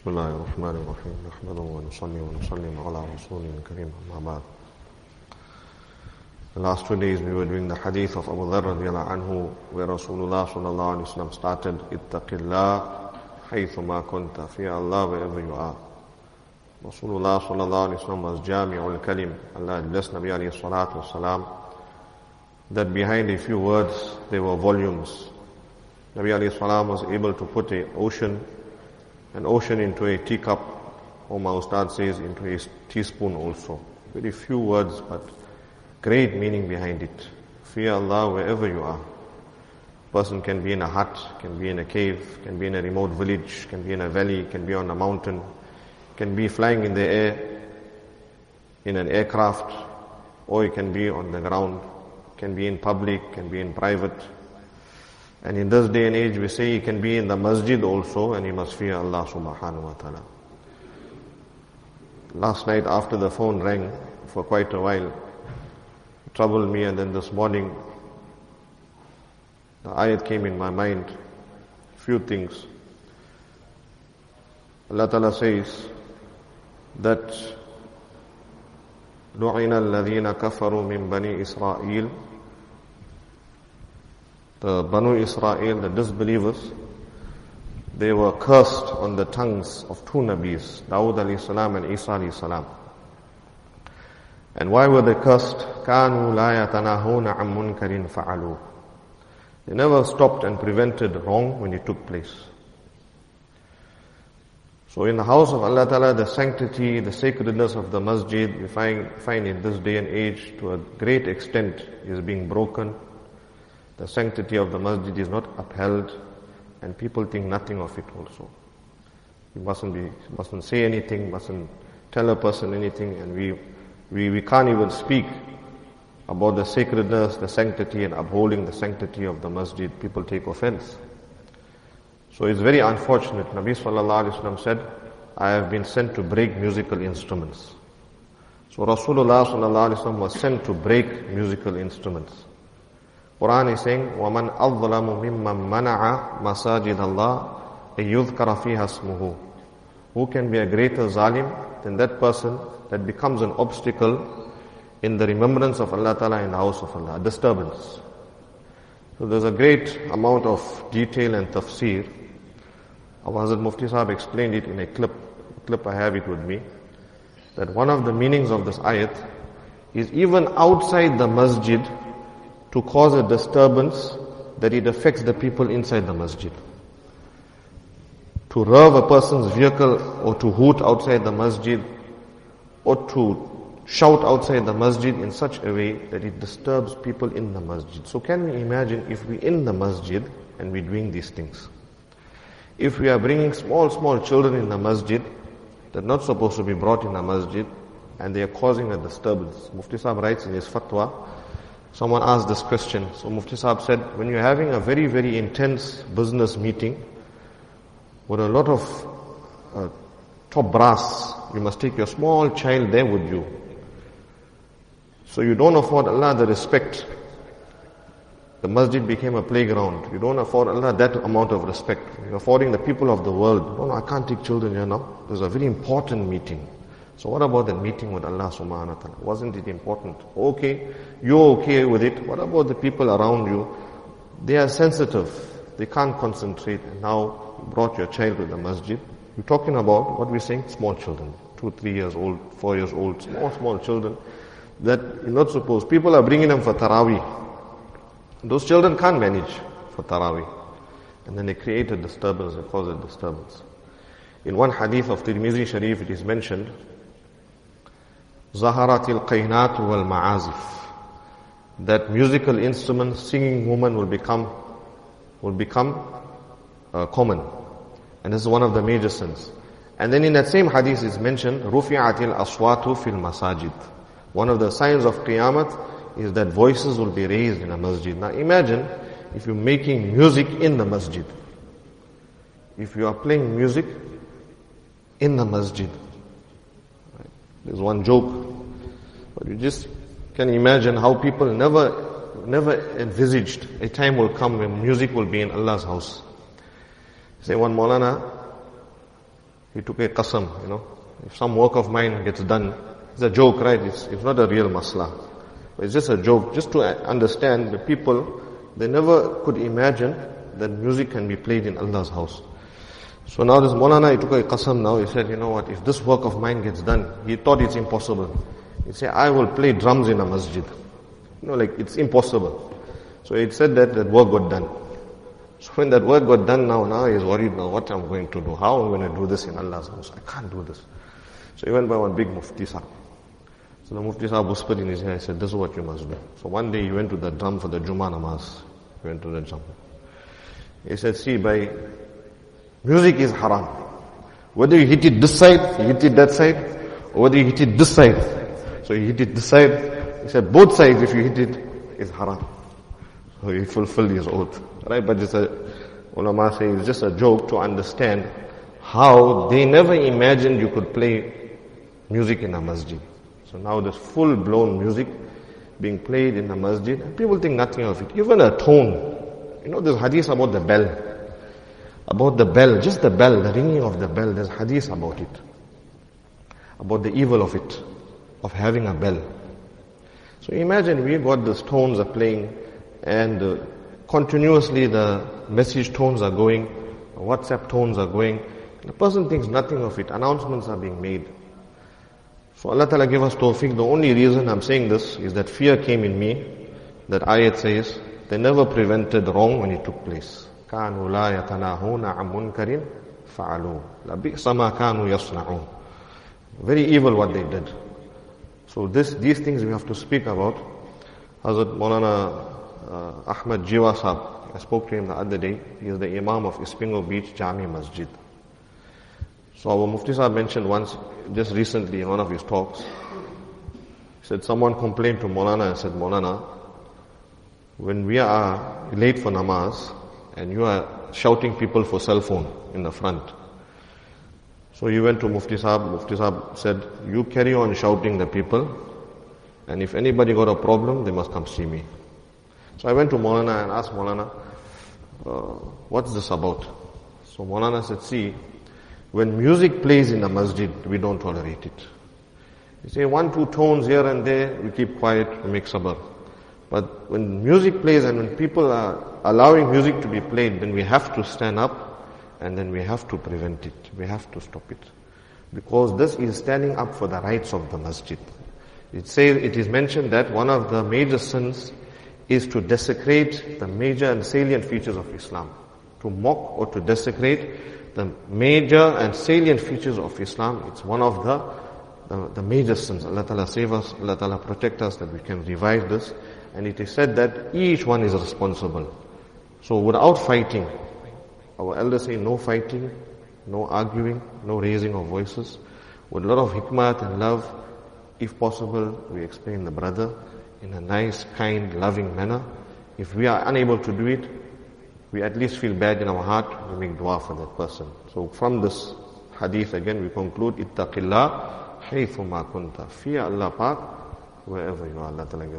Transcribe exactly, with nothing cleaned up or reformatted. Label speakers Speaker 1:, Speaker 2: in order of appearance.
Speaker 1: بسم الله الرحمن الرحيم نحمده ونصلي ونسلم على رسوله الكريم أما بعد. The last two days we were doing the hadith of Abu Dharr radiyallahu anhu, where Rasulullah sallallahu alaihi wasallam started, Ittaqillah haythuma kunta, fear Allah wherever you are. Rasulullah sallallahu alaihi wasallam was Jami'ul Kalim. Allah blessed Nabi alayhi salatu wasalam, that behind a few words there were volumes. Nabi alayhi salam was able to put an ocean, an ocean into a teacup, or my Ustad says into a teaspoon also. Very few words, but great meaning behind it. Fear Allah wherever you are. Person can be in a hut, can be in a cave, can be in a remote village, can be in a valley, can be on a mountain, can be flying in the air, in an aircraft, or it can be on the ground, can be in public, can be in private. And in this day and age we say he can be in the masjid also, and he must fear Allah subhanahu wa ta'ala. Last night after the phone rang for quite a while, it troubled me, and then this morning the ayat came in my mind, few things. Allah Ta'ala says that لُعِنَ الَّذِينَ كَفَرُوا مِنْ بَنِي إِسْرَائِيلِ, the Banu Israel, the disbelievers, they were cursed on the tongues of two Nabis, Dawud alayhi salam and Isa alayhi salam. And why were they cursed? كَانُوا لَا يَتَنَاهُونَ عَن مُنْكَرٍ فَعَلُوا. They never stopped and prevented wrong when it took place. So in the house of Allah Ta'ala, the sanctity, the sacredness of the masjid, we find, find in this day and age to a great extent is being broken. The sanctity of the masjid is not upheld, and people think nothing of it also. You mustn't be, mustn't say anything, mustn't tell a person anything, and we, we, we can't even speak about the sacredness, the sanctity, and upholding the sanctity of the masjid. People take offense. So it's very unfortunate. Nabi sallallahu alaihi wasallam said, I have been sent to break musical instruments. So Rasulullah sallallahu alaihi wasallam was sent to break musical instruments. Quran is saying, وَمَنْ أَظْلَمُ مِمَّنْ مَنَعَ مَسَاجِدَ اللَّهِ أَيُّذْكَرَ فِيهَا اسْمُهُ. Who can be a greater zalim than that person that becomes an obstacle in the remembrance of Allah Ta'ala in the house of Allah, a disturbance. So there's a great amount of detail and tafsir. Our Hazrat Mufti Sahib explained it in a clip, a clip I have it with me, that one of the meanings of this ayat is even outside the masjid, to cause a disturbance that it affects the people inside the masjid. To rev a person's vehicle, or to hoot outside the masjid, or to shout outside the masjid in such a way that it disturbs people in the masjid. So can we imagine if we're in the masjid and we're doing these things? If we are bringing small, small children in the masjid, they're not supposed to be brought in the masjid, and they are causing a disturbance. Mufti Sahib writes in his fatwa, someone asked this question. So Mufti Sahib said, when you're having a very, very intense business meeting with a lot of uh, top brass, you must take your small child there with you. So you don't afford Allah the respect. The masjid became a playground. You don't afford Allah that amount of respect. You're affording the people of the world. No, no, I can't take children here now. There's a very important meeting. So what about the meeting with Allah subhanahu wa ta'ala? Wasn't it important? Okay, you're okay with it. What about the people around you? They are sensitive. They can't concentrate. And now you brought your child to the masjid. You're talking about what we're saying? Small children. Two, three years old, four years old, small, small children that you're not supposed. People are bringing them for Taraweeh. Those children can't manage for Taraweeh. And then they create a disturbance, they cause a disturbance. In one hadith of Tirmizi Sharif, it is mentioned, Zaharatil Qaynat wal Ma'azif, that musical instruments, singing women will become will become uh, common, and this is one of the major sins. And then in that same hadith is mentioned Rufi'atil Aswatu fil Masajid. One of the signs of Qiyamah is that voices will be raised in a masjid. Now imagine if you're making music in the masjid, if you are playing music in the masjid. There's one joke, but you just can imagine how people never, never envisaged a time will come when music will be in Allah's house. Say one Maulana, he took a qasam, you know. If some work of mine gets done, it's a joke, right? It's, it's not a real masla. It's just a joke, just to understand the people, they never could imagine that music can be played in Allah's house. So now this Maulana, he took a qasam now, he said, you know what, if this work of mine gets done, he thought it's impossible. He said, I will play drums in a masjid. You know, like, it's impossible. So he said that, that work got done. So when that work got done now, now he's worried now what I'm going to do. How am I going to do this in Allah's house? I can't do this. So he went by one big mufti sahab. So the mufti sahab whispered in his ear, he said, this is what you must do. So one day he went to the drum for the Jummah namaz. He went to the drum. He said, see, by music is haram. Whether you hit it this side, you hit it that side, or whether you hit it this side. So you hit it this side. He said, both sides, if you hit it, is haram. So he fulfilled his oath. Right? But it's a, ulama say, it's just a joke to understand how they never imagined you could play music in a masjid. So now there's full-blown music being played in a masjid, and people think nothing of it. Even a tone. You know, there's hadith about the bell. About the bell, just the bell, the ringing of the bell, there's hadith about it. About the evil of it, of having a bell. So imagine we got these tones are playing, and uh, continuously the message tones are going, WhatsApp tones are going. The person thinks nothing of it. Announcements are being made. So Allah Ta'ala give us tawfiq. The only reason I'm saying this is that fear came in me. That ayat says, they never prevented wrong when it took place. كَانُوا لَا يَتَنَاهُونَ عَنْ مُنْكَرٍ فَعَلُوا لَبِئْسَ مَا كَانُوا يَصْنَعُونَ. Very evil what they did. So this, these things we have to speak about. Hazrat Maulana uh, Ahmad Jiwa Sahab, I spoke to him the other day. He is the Imam of Ispingo Beach Jami Masjid. So our Mufti Sahab mentioned once, just recently in one of his talks, he said someone complained to Maulana and said, Maulana, when we are late for namaz and you are shouting people for cell phone in the front. So he went to Mufti Sahab, Mufti Sahab said, you carry on shouting the people, and if anybody got a problem, they must come see me. So I went to Maulana and asked Maulana, uh, what's this about? So Maulana said, see, when music plays in the masjid, we don't tolerate it. You say one, two tones here and there, we keep quiet, we make sabr. But when music plays and when people are allowing music to be played, then we have to stand up and then we have to prevent it. We have to stop it. Because this is standing up for the rights of the masjid. It says, it is mentioned that one of the major sins is to desecrate the major and salient features of Islam. To mock or to desecrate the major and salient features of Islam. It's one of the, the, the major sins. Allah Ta'ala save us, Allah Ta'ala protect us that we can revive this. And it is said that each one is responsible. So without fighting, our elders say no fighting, no arguing, no raising of voices. With a lot of hikmat and love, if possible, we explain the brother in a nice, kind, loving manner. If we are unable to do it, we at least feel bad in our heart, we make dua for that person. So from this hadith again we conclude, ittaqillah haythu ma kunta. Fear Allah Pak wherever you are. Allah Ta'ala